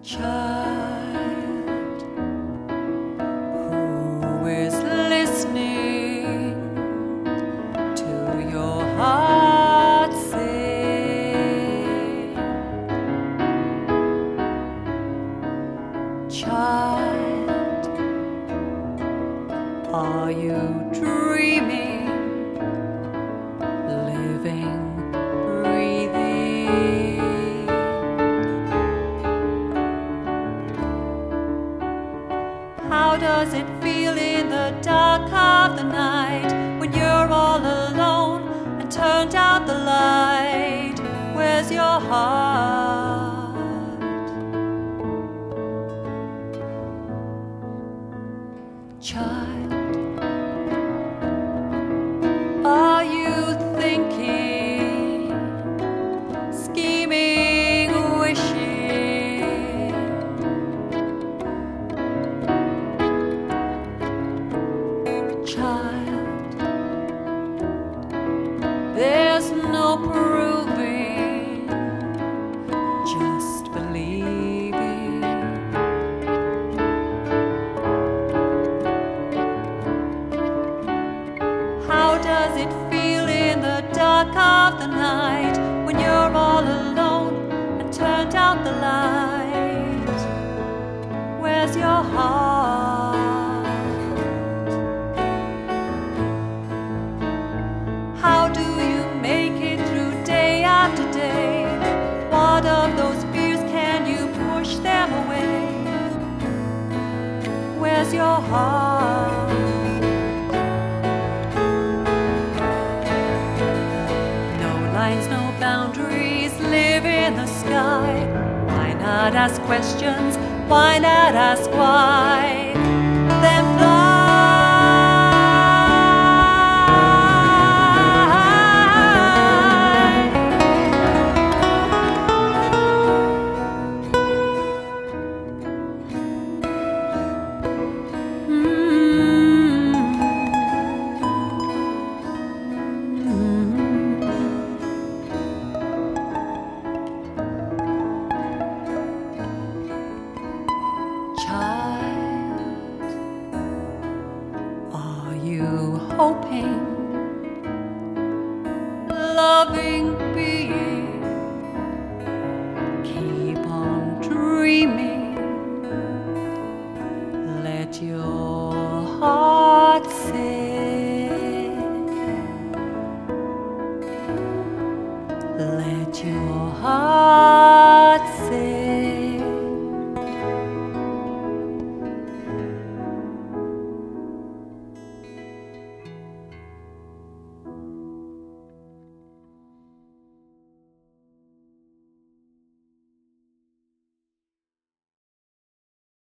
Child, who is listening to your heart sing? Child, are you dreaming, living, breathing? How does it feel in the dark of the night when you're all alone and turned out the light? Where's your heart? Child, are you thinking, scheming, wishing? Child, there's no proving, just believing. How does it feel in the dark of the night when you're all alone and turned out the light? Where's your heart? How do you make it through day after day? What of those fears, can you push them away? Where's your heart? No lines, no boundaries, live in the sky. Why not ask questions? Why not ask why? Then fly.